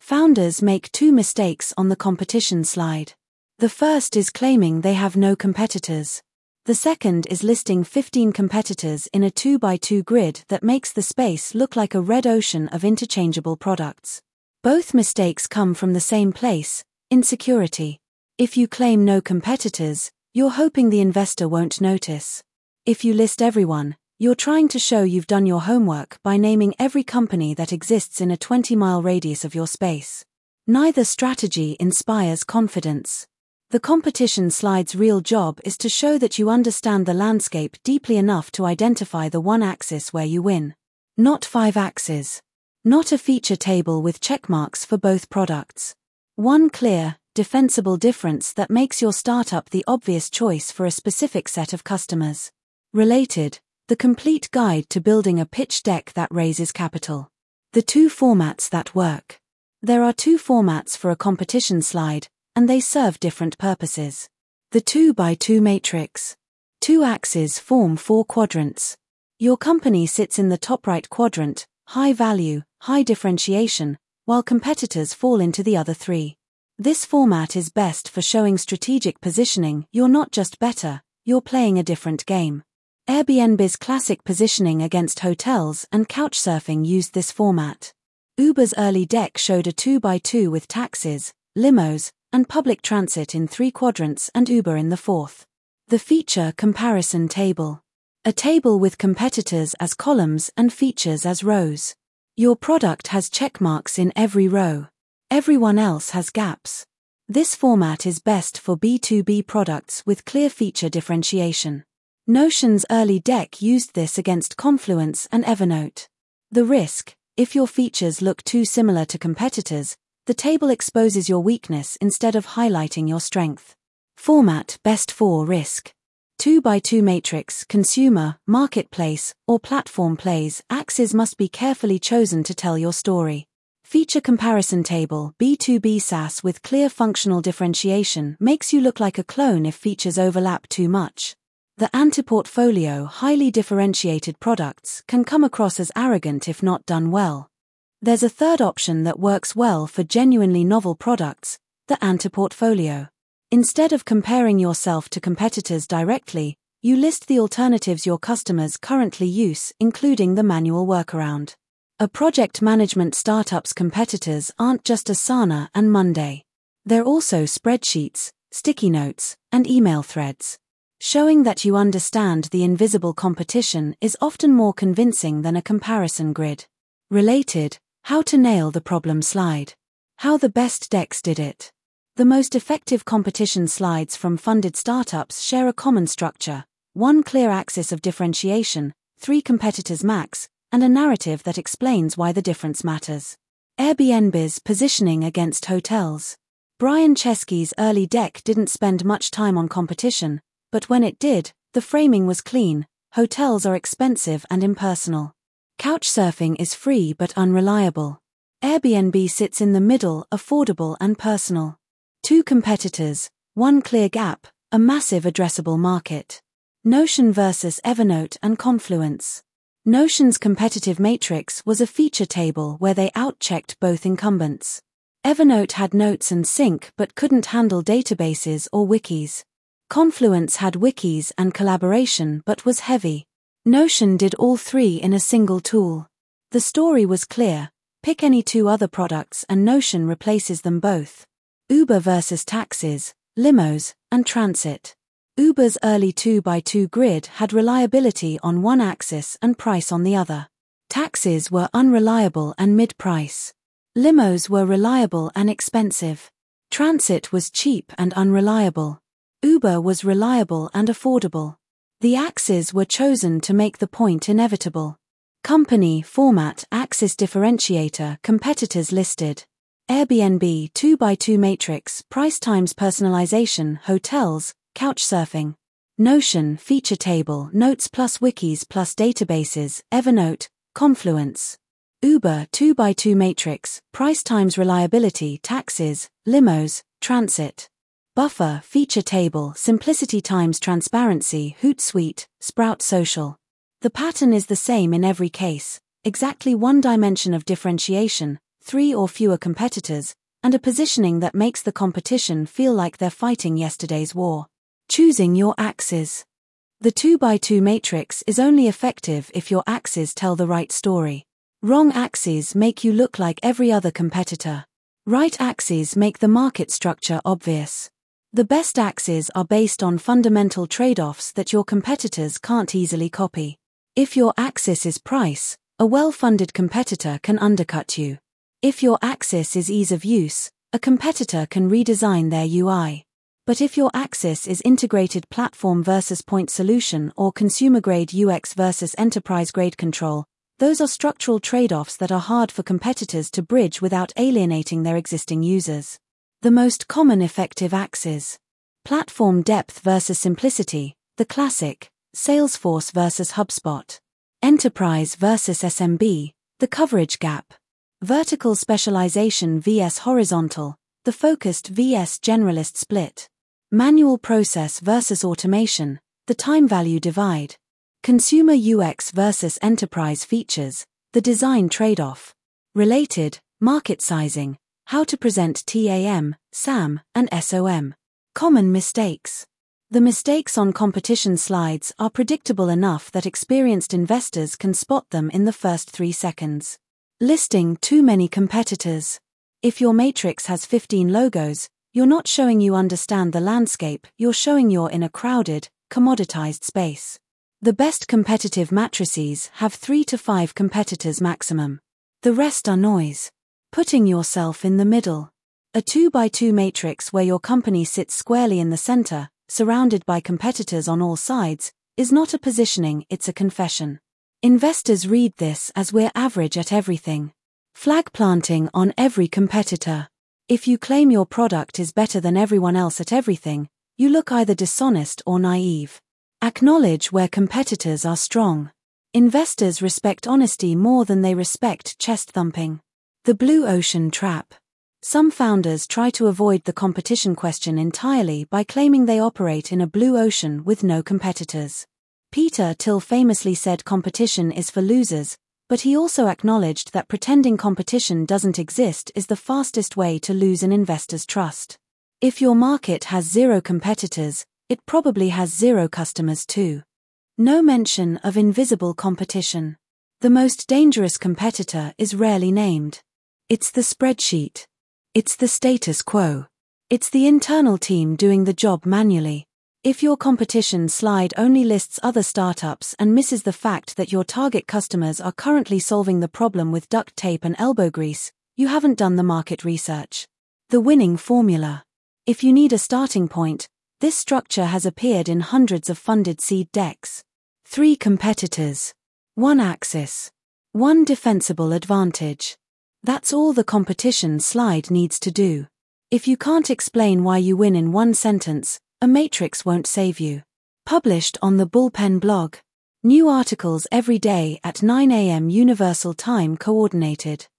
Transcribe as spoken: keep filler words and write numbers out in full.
Founders make two mistakes on the competition slide. The first is claiming they have no competitors. The second is listing fifteen competitors in a two by two grid that makes the space look like a red ocean of interchangeable products. Both mistakes come from the same place, insecurity. If you claim no competitors, you're hoping the investor won't notice. If you list everyone, you're trying to show you've done your homework by naming every company that exists in a twenty mile radius of your space. Neither strategy inspires confidence. The competition slide's real job is to show that you understand the landscape deeply enough to identify the one axis where you win. Not five axes. Not a feature table with checkmarks for both products. One clear, defensible difference that makes your startup the obvious choice for a specific set of customers. Related, the complete guide to building a pitch deck that raises capital. The two formats that work. There are two formats for a competition slide, and they serve different purposes. The two by two matrix. Two axes form four quadrants. Your company sits in the top right quadrant, high value, high differentiation, while competitors fall into the other three. This format is best for showing strategic positioning. You're not just better, you're playing a different game. Airbnb's classic positioning against hotels and couchsurfing used this format. Uber's early deck showed a two by two with taxis, limos, and public transit in three quadrants and Uber in the fourth. The feature comparison table. A table with competitors as columns and features as rows. Your product has checkmarks in every row. Everyone else has gaps. This format is best for B two B products with clear feature differentiation. Notion's early deck used this against Confluence and Evernote. The risk: if your features look too similar to competitors, the table exposes your weakness instead of highlighting your strength. Format best for risk. two by two matrix, consumer, marketplace, or platform plays. Axes must be carefully chosen to tell your story. Feature comparison table. B two B SaaS with clear functional differentiation makes you look like a clone if features overlap too much. The anti-portfolio, highly differentiated products can come across as arrogant if not done well. There's a third option that works well for genuinely novel products, the anti-portfolio. Instead of comparing yourself to competitors directly, you list the alternatives your customers currently use, including the manual workaround. A project management startup's competitors aren't just Asana and Monday. They're also spreadsheets, sticky notes, and email threads. Showing that you understand the invisible competition is often more convincing than a comparison grid. Related, how to nail the problem slide. How the best decks did it. The most effective competition slides from funded startups share a common structure, one clear axis of differentiation, three competitors max, and a narrative that explains why the difference matters. Airbnb's positioning against hotels. Brian Chesky's early deck didn't spend much time on competition, but when it did, the framing was clean. Hotels are expensive and impersonal. Couchsurfing is free but unreliable. Airbnb sits in the middle, affordable and personal. Two competitors, one clear gap, a massive addressable market. Notion versus Evernote and Confluence. Notion's competitive matrix was a feature table where they outchecked both incumbents. Evernote had notes and sync but couldn't handle databases or wikis. Confluence had wikis and collaboration but was heavy. Notion did all three in a single tool. The story was clear: pick any two other products and Notion replaces them both. Uber versus taxis, limos, and transit. Uber's early two by two grid had reliability on one axis and price on the other. Taxis were unreliable and mid-price. Limos were reliable and expensive. Transit was cheap and unreliable. Uber was reliable and affordable. The axes were chosen to make the point inevitable. Company, format, axis differentiator, competitors listed. Airbnb two by two matrix, price times personalization, hotels, couchsurfing. Notion, feature table, notes plus wikis plus databases, Evernote, Confluence. Uber two by two matrix, price times reliability, taxis, limos, transit. Buffer, feature table, simplicity times transparency, Hootsuite, Sprout Social. The pattern is the same in every case, exactly one dimension of differentiation, three or fewer competitors, and a positioning that makes the competition feel like they're fighting yesterday's war. Choosing your axes. The two by two matrix is only effective if your axes tell the right story. Wrong axes make you look like every other competitor. Right axes make the market structure obvious. The best axes are based on fundamental trade-offs that your competitors can't easily copy. If your axis is price, a well-funded competitor can undercut you. If your axis is ease of use, a competitor can redesign their U I. But if your axis is integrated platform versus point solution or consumer-grade U X versus enterprise-grade control, those are structural trade-offs that are hard for competitors to bridge without alienating their existing users. The most common effective axes. Platform depth versus simplicity, the classic, Salesforce versus HubSpot. Enterprise versus S M B, the coverage gap. Vertical specialization versus horizontal, the focused versus generalist split. Manual process versus automation, the time value divide. Consumer U X versus enterprise features, the design trade-off. Related, market sizing, how to present T A M, S A M, and S O M. Common mistakes. The mistakes on competition slides are predictable enough that experienced investors can spot them in the first three seconds. Listing too many competitors. If your matrix has fifteen logos, you're not showing you understand the landscape, you're showing you're in a crowded, commoditized space. The best competitive matrices have three to five competitors maximum. The rest are noise. Putting yourself in the middle. A two by two matrix where your company sits squarely in the center, surrounded by competitors on all sides, is not a positioning, it's a confession. Investors read this as we're average at everything. Flag planting on every competitor. If you claim your product is better than everyone else at everything, you look either dishonest or naive. Acknowledge where competitors are strong. Investors respect honesty more than they respect chest thumping. The blue ocean trap. Some founders try to avoid the competition question entirely by claiming they operate in a blue ocean with no competitors. Peter Thiel famously said competition is for losers, but he also acknowledged that pretending competition doesn't exist is the fastest way to lose an investor's trust. If your market has zero competitors, it probably has zero customers too. No mention of invisible competition. The most dangerous competitor is rarely named. It's the spreadsheet. It's the status quo. It's the internal team doing the job manually. If your competition slide only lists other startups and misses the fact that your target customers are currently solving the problem with duct tape and elbow grease, you haven't done the market research. The winning formula. If you need a starting point, this structure has appeared in hundreds of funded seed decks. Three competitors. One axis. One defensible advantage. That's all the competition slide needs to do. If you can't explain why you win in one sentence, a matrix won't save you. Published on the Bullpen blog. New articles every day at nine a m Universal Time Coordinated.